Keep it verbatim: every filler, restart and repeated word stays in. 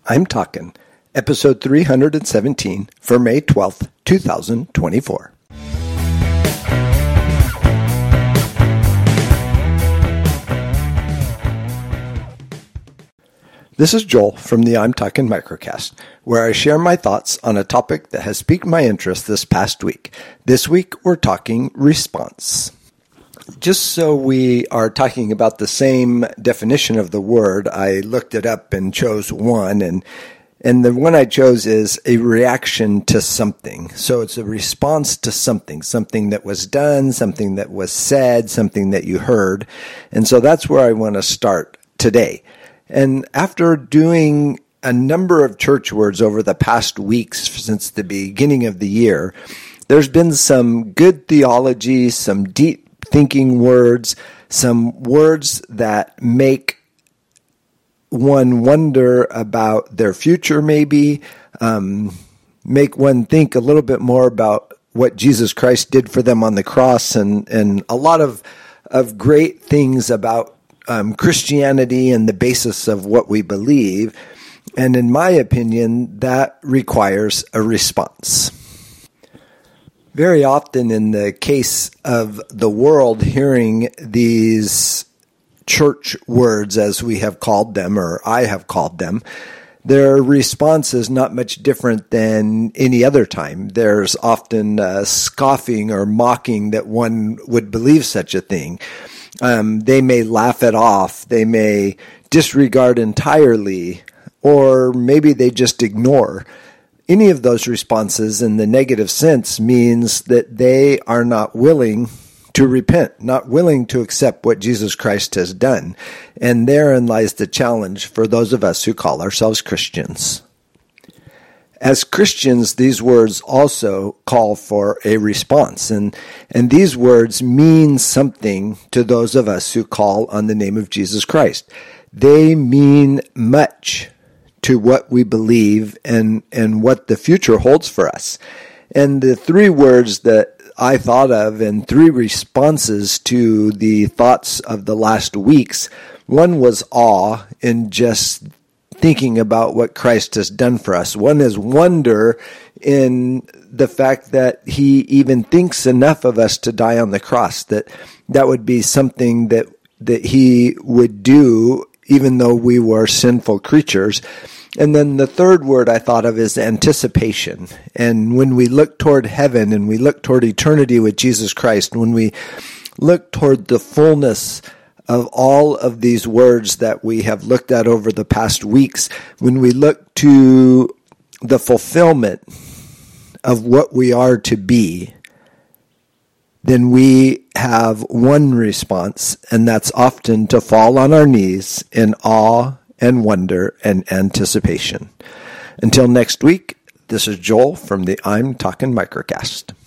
I'm Talkin', episode three hundred seventeen for May twelfth, twenty twenty-four. This is Joel from the I'm Talkin' Microcast, where I share my thoughts on a topic that has piqued my interest this past week. This week, we're talking response. Just so we are talking about the same definition of the word, I looked it up and chose one, and and the one I chose is a reaction to something. So it's a response to something, something that was done, something that was said, something that you heard. And so that's where I want to start today. And after doing a number of church words over the past weeks since the beginning of the year, there's been some good theology, some deep thinking words, some words that make one wonder about their future maybe, um, make one think a little bit more about what Jesus Christ did for them on the cross, and, and a lot of, of great things about um, Christianity and the basis of what we believe. And in my opinion, that requires a response. Very often in the case of the world hearing these church words, as we have called them, or I have called them, their response is not much different than any other time. There's often uh, scoffing or mocking that one would believe such a thing. Um, they may laugh it off. They may disregard entirely, or maybe they just ignore. Any of those responses in the negative sense means that they are not willing to repent, not willing to accept what Jesus Christ has done. And therein lies the challenge for those of us who call ourselves Christians. As Christians, these words also call for a response. And, and these words mean something to those of us who call on the name of Jesus Christ. They mean much to what we believe and, and what the future holds for us. And the three words that I thought of and three responses to the thoughts of the last weeks, one was awe in just thinking about what Christ has done for us. One is wonder in the fact that he even thinks enough of us to die on the cross, that that would be something that, that he would do even though we were sinful creatures. And then the third word I thought of is anticipation. And when we look toward heaven and we look toward eternity with Jesus Christ, when we look toward the fullness of all of these words that we have looked at over the past weeks, when we look to the fulfillment of what we are to be, then we have one response, and that's often to fall on our knees in awe and wonder and anticipation. Until next week, this is Joel from the I'm Talkin' Microcast.